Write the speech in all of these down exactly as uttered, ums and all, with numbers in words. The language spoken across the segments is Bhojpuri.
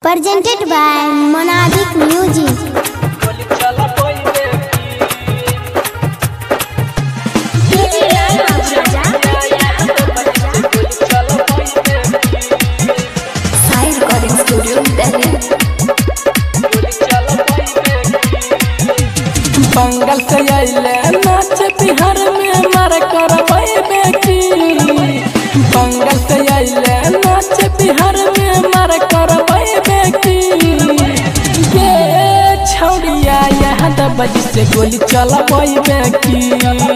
Presented by Monadic Music. Bengal से आइले नाच बिहार में मार करबे की। बंगाल से आइले नाच बिहार में मार करबे की। ये छौड़िया यहाँ दबज से गोली चलबे की।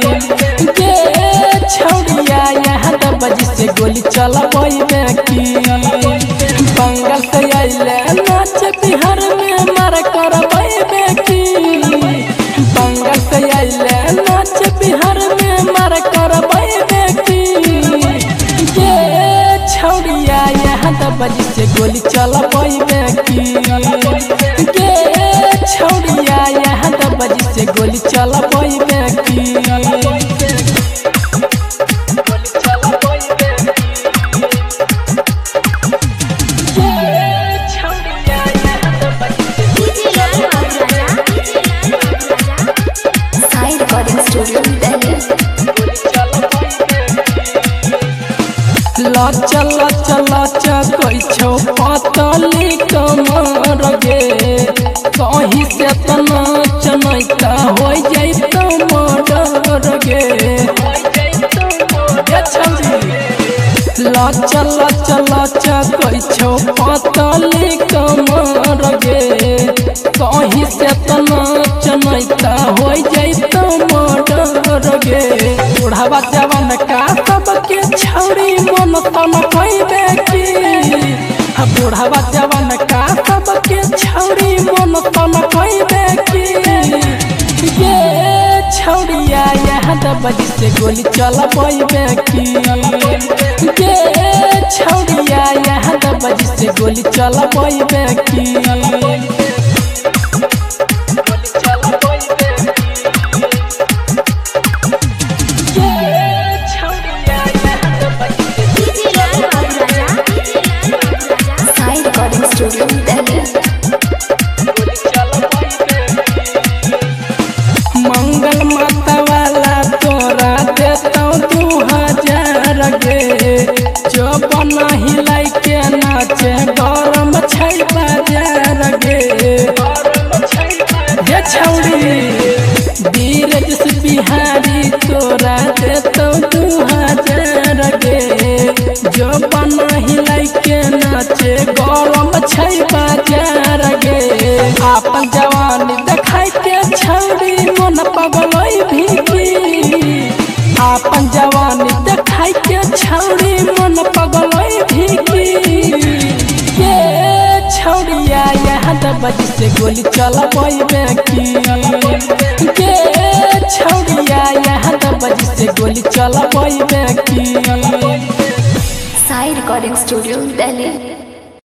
ये छौड़िया यहाँ दबज से गोली चलबे की। बंगाल से आइले नाच बिहार में मार करबे की। बंगाल से आइले नाच बिहार में मार करबे की। ये छौड़िया यहाँ दबज से गोली चलबे की। ये छौड़िया यहाँ दबज से गोली चलबे की। लचा लचा लचा कैछो पतली कमर गे। कहीं से तना चनैता हो जैत मर्डर गे। लचा लचा लचा कैछो पतली कमर गे। कहीं से तना चनैता हो जैत मर्डर गे। बुढ़ावा जवान का सबके छौड़ी मन तन कहबे की। बुढ़ावा जवान का सबके छौड़ी मन तन कहबे की। ये छौड़िया यहाँ दबज से गोली चलबे की। ये छौड़िया यहाँ दबज से गोली चलबे की। मंगल माता वाला तोरा देता दू हजार गे। जो बना हिलाई के नाचे गरम छै बाजार गे। हे छौड़ी बीरज बिहारी तोरा देता दू हजार गे। जो बना हिलाई के नाचे गरम छै बाजार गे। आपन जवानी देखाई के छौड़ी मन पगलई भीगी। आपन जवानी देखाई के छौड़ी मन पगलई भीगी। ये छौड़िया यहाँ दबज से गोली चलबे की। ये छौड़िया यहाँ दबज से गोली चलबे की। Sai recording studio Delhi.